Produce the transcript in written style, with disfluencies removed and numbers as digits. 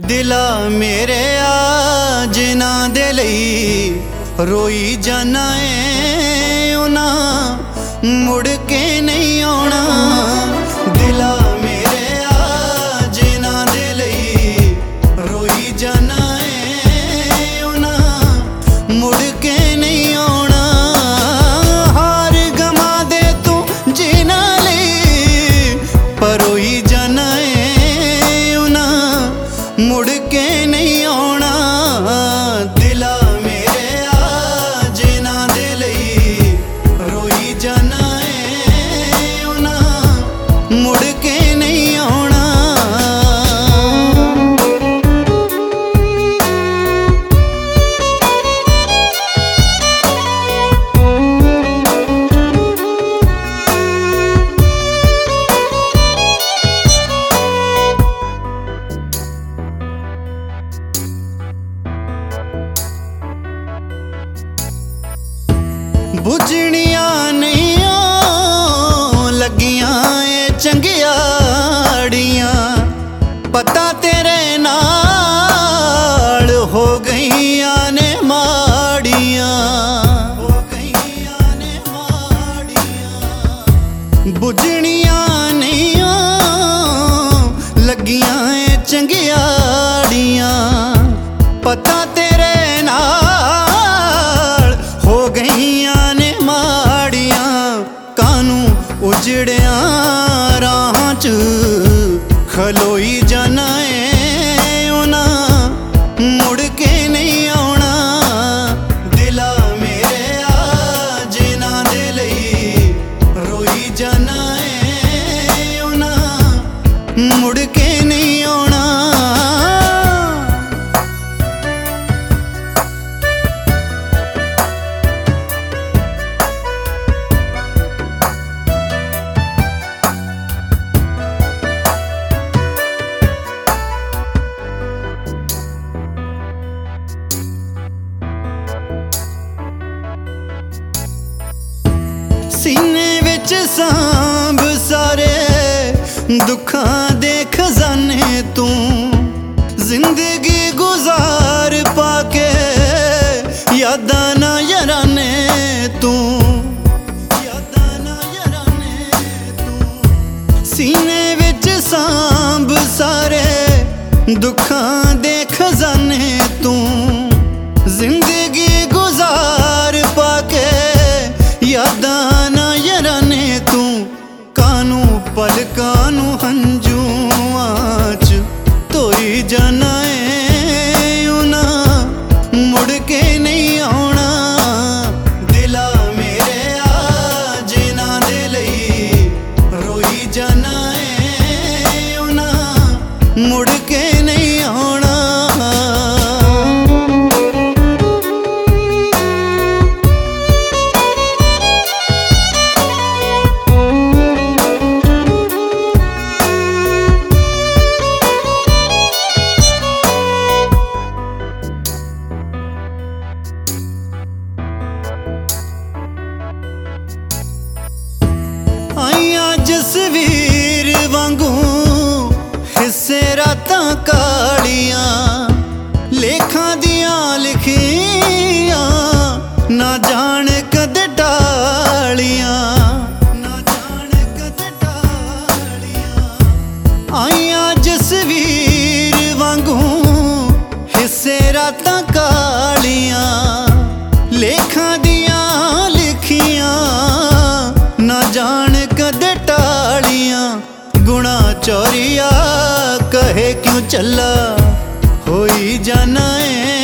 दिला मेरे आ जिन्हां दे लई रोई जाना है उन्हां मुड़ के नहीं आउणा। दिला मेरे आ जिन्हां दे लई रोई जाना है उन्हां मुड़ के नहीं आउणा। हार गमा दे तू जिन्हां लई परोई जाना है उन्हां मुड़ के नहीं आउणा। दिला मेरे आ जिन्हां दे लई रोई जाना है उन्हां मुड़ के नहीं आउणा। बुझनियां नहीं लगियां ए चंगियाड़ियां पता तेरे नाल हो गईयां ने माड़ियां। बुझनियां नहीं लगियां ए चंगियाड़ियां पता तेरे नाल हो गईयां उजड़िया राह च खलोई जाना है उन्हां मुड़ के नहीं आउणा। दिला मेरे आ जिन्हां दे लई रोई जाना है उन्हां मुड़ के नहीं आउणा। सीने विच सांभ सारे दुखां दे खजाने तू जिंदगी गुजार पाके यादां ना याराने तू। सीने विच सांभ सारे दुखां दे खजाने तू जिंदगी गुजार पाके यादां ना याराने तू। कानू पलकां नू हंजुआं च धोई जाना है उन्हां मुड़ के नहीं आउणा। दिला मेरे आ जिन्हां दे लई रोई जाना है उन्हां मुड़ के नहीं आउणा। जसवीर वांगू हिस्से रातां कालियां लेखां दियां लिखियां ना जान कदे टालियां। आइयां जसवीर वांगू हिस्से रातां कालियां लेखां दियां लिखियां ना जान कदे टालियां। गुणा चोरिया कहे क्यों चला होई जाना है